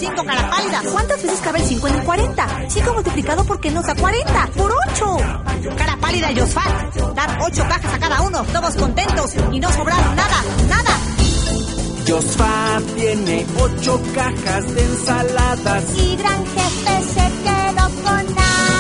5 cara pálida. ¿Cuántas veces cabe el 5 en el 40? 5 multiplicado por qué nos da 40. ¡Por 8! Cara pálida y Josfat. Dar 8 cajas a cada uno, todos contentos y no sobraron nada. Josfat tiene 8 cajas de ensaladas. Y Gran Jefe se quedó con nada.